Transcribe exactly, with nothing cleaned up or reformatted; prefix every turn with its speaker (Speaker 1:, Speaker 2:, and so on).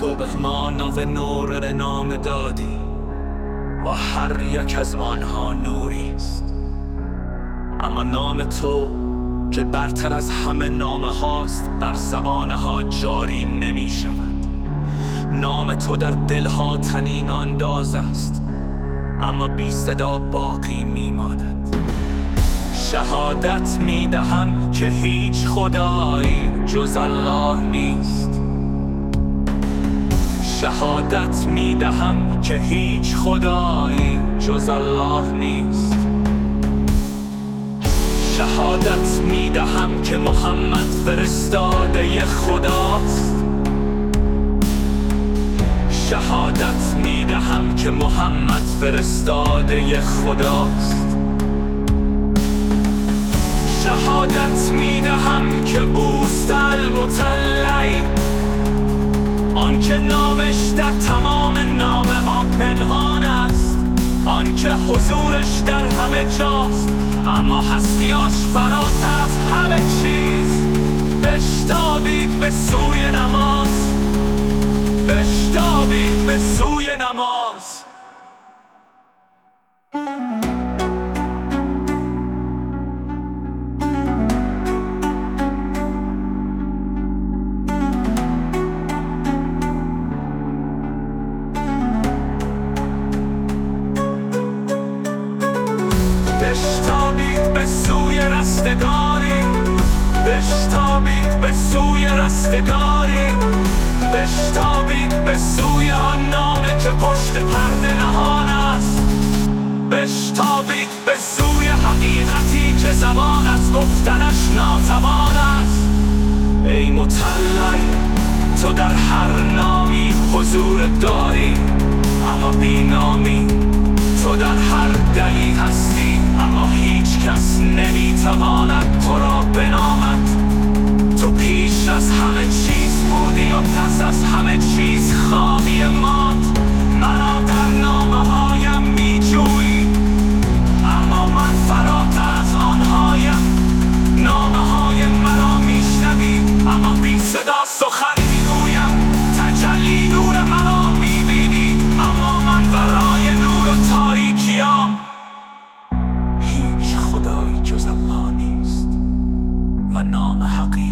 Speaker 1: تو به ما نو نور نام دادی و هر یک از آنها نوری است. اما نام تو که برتر از همه نامه هاست بر زبانها جاری نمی شود. نام تو در دلها طنین انداز است اما بی صدا باقی می ماند. شهادت می دهم که هیچ خدایی جز الله نیست. شهادت می دهم که هیچ خدایی جز الله نیست. شهادت می دهم که محمد فرستاده خداست. شهادت می دهم که محمد فرستاده خداست. شهادت می دهم که اوست المطلع، آن که نامش در تمام نامه ها پنهان است، آن که حضورش در همه جاست اما هستیاش فراتر از همه چیز. بشتابید به سوی نماز، بشتابید به سوی نماز. بشتابید به سوی رستگاری، بشتابید به سوی رستگاری، بشتابید به سوی آن نامه که پشت پرده نهان است. بشتابید به سوی حقیقتی که زبان از گفتنش ناتوان است. ای مطلع، تو در هر نامی حضور داری اما بی نامی. تو در هر دلی هستی اما هیچ کس نمیتواند تو را بنامد. تو پیش از همه چیز بودی و پس از همه چیز خواهی ماند. مرا در نامه هایم میجویی اما من فراتر از آنهایم. نامه های مرا میشنوی اما بی صدا سخن میگویم. تجلی نور مرا میبینی اما من ورای نور و تاریکیام. هیچ خدایی جز الله نیست و نام حقیقی